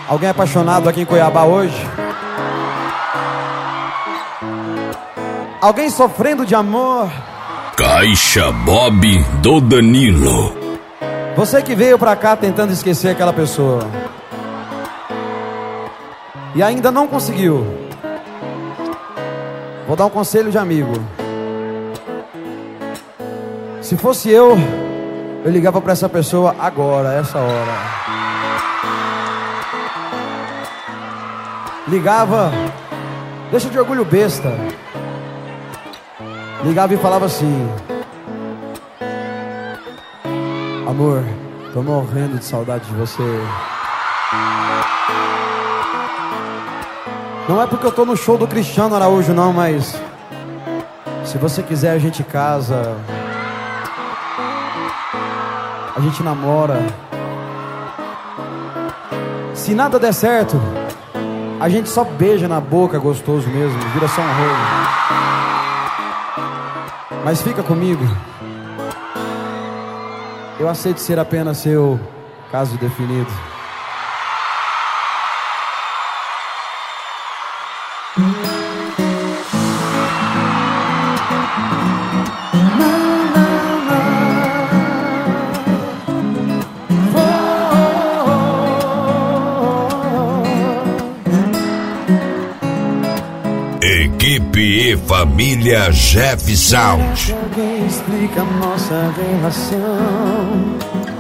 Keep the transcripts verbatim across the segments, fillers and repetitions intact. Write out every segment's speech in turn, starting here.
Alguém apaixonado aqui em Cuiabá hoje? Alguém sofrendo de amor? Caixa Bob do Danilo. Você que veio pra cá tentando esquecer aquela pessoa e ainda não conseguiu. Vou dar um conselho de amigo. Se fosse eu, eu ligava pra essa pessoa agora, essa hora. Ligava, deixa de orgulho besta. Ligava e falava assim: amor, tô morrendo de saudade de você. Não é porque eu tô no show do Cristiano Araújo não, mas se você quiser a gente casa, a gente namora. Se nada der certo, a gente só beija na boca, gostoso mesmo, vira só um rolo. Mas fica comigo. Eu aceito ser apenas seu caso definido. Equipe e família Jeff Sound. Alguém explica a nossa relação.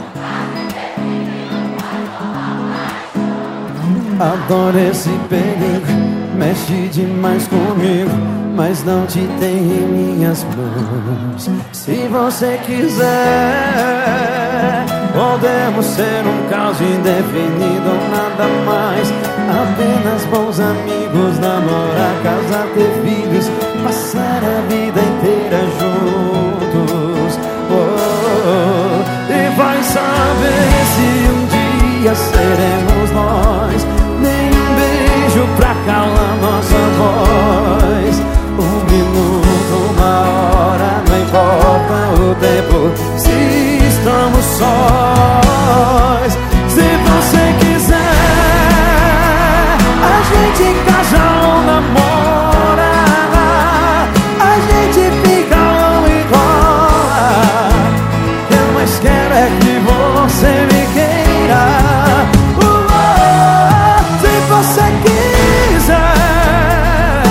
Adoro esse perigo, mexe demais comigo, mas não te tem em minhas mãos. Se você quiser, podemos ser um caso indefinido ou nada mais. Apenas bons amigos, namorar, casar, ter filhos, passar a vida inteira juntos. Oh, oh, oh. E vai saber se um dia seremos nós. Nenhum beijo pra calar nossa voz. Um minuto, uma hora, não importa o tempo, se estamos sós. Se você quiser, a gente casa ou namora, a gente fica ou enrola. O que eu mais quero é que você me queira. Uh, oh, se você quiser,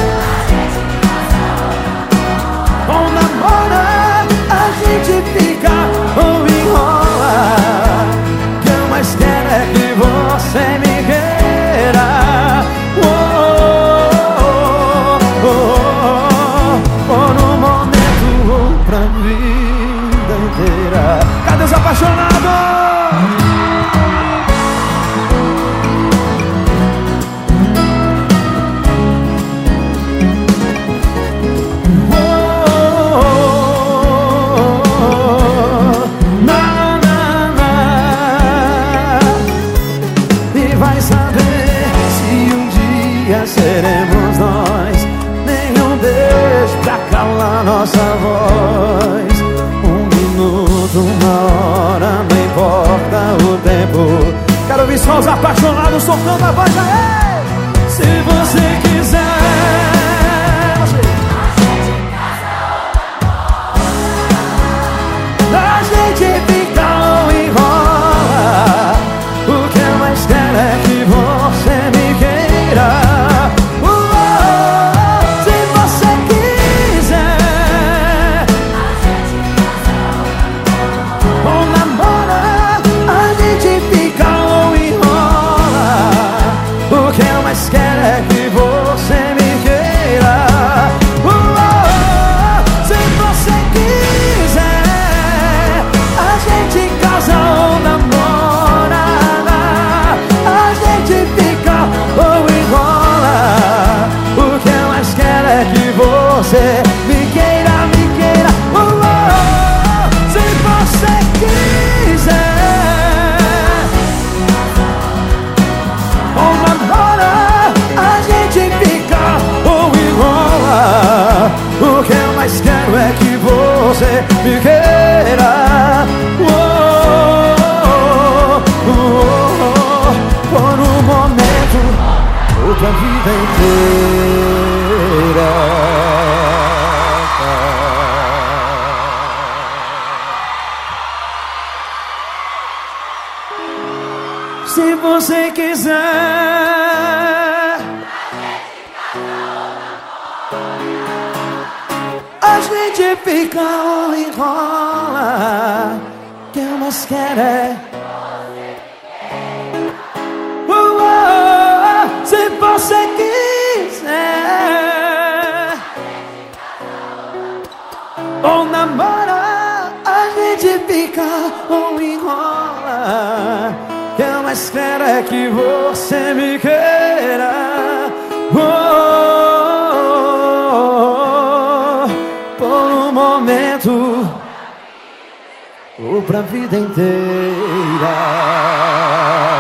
ou namora, a gente fica ou enrola. O que eu mais quero é que você me queira. Cadê os apaixonados? Oh, oh, oh, na, na, na. E vai saber se um dia seremos nós. Nenhum beijo pra calar nossa voz. Uma hora, não importa o tempo. Quero ouvir só os apaixonados soltando a voz aí. Se você quiser, a gente fica ou enrola. O que eu mais quero é que você me queira. Mas quero é que você me vida inteira. Se você quiser, a gente fica ou enrola. Que eu mais quero é oh, oh, oh, se você quiser, ou namora, a gente fica ou enrola. Que eu mais quero é que você me queira oh, oh, oh, por um momento ou pra vida inteira.